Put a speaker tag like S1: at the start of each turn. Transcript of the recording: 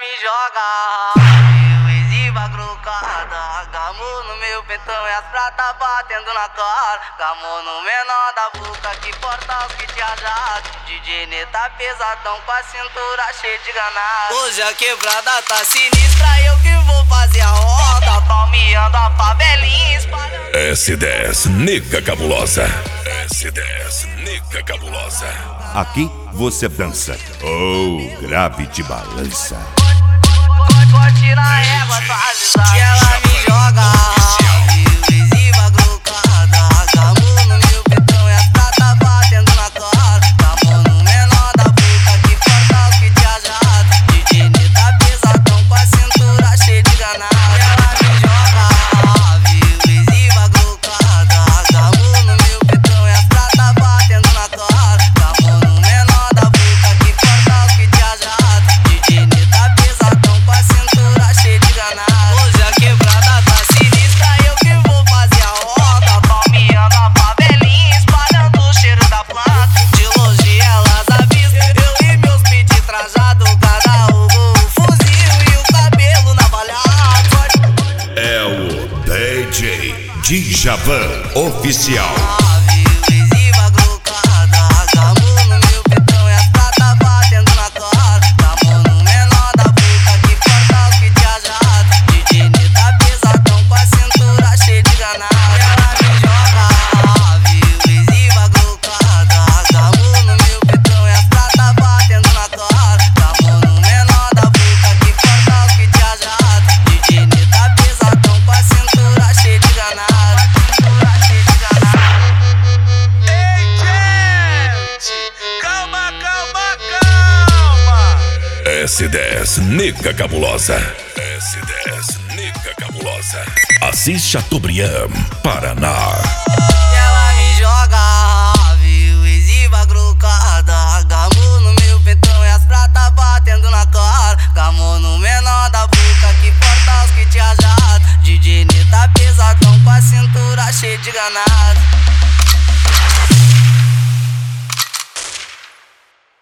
S1: me joga, eu exiba grocada. Gamou no meu pentão e as pratas batendo na cara. Gamou no menor da boca que porta os kit rajado. DJ Neta pesadão com a cintura cheia de ganado. Hoje a quebrada tá sinistra, eu que vou fazer a onda. Palmeando a favelinha espalhando.
S2: S10 Nega Cabulosa. S10 Nega Cabulosa.
S3: Aqui você dança ou grave de balança.
S1: Corte na égua, tua avisada. Que ela me joga, eu exiba grocada. Gamou no meu petão e as pratas batendo na cara. Gamou no menor da boca que porta os kit rajado. DJ Neta pesadão com a cintura cheia de ganado. Que ela me joga, eu exiba grocada. Gamou no meu petão e as pratas batendo na cara. Gamou no menor da boca que porta os kit rajado. DJ Neta pesadão com a cintura cheia de ganado. Hoje a quebrada tá sinistra, eu que vou fazer a onda. Palmeando a favelinha, espalhando o cheiro da planta. De longe elas avistam, eu e meus pit trajado. Cada um fuzil e o cabelo na balhada.
S3: É o DJ Djavan Oficial.
S1: Exiba grocada. Gamou no meu petão e as pratas batendo na cara. Gamou no menor da boca que porta os kit rajado. DJ Neta pesadão com a cintura cheia de ganado. Ela me joga, exiba grocada. Gamou no meu petão e as pratas batendo na cara. Gamou no menor da boca que porta os kit rajado. DJ Neta pesadão com a cintura cheia de ganado.
S2: S10 Nega Cabulosa. S10 Nega Cabulosa. Assis Chateaubriand, Paraná.
S1: Ela me joga, viu, exiba grocada. Gamou no meu petão e as pratas batendo na cara. Gamou no menor da boca que porta os kit rajado. DJ Neta pesadão com a cintura cheia de ganado.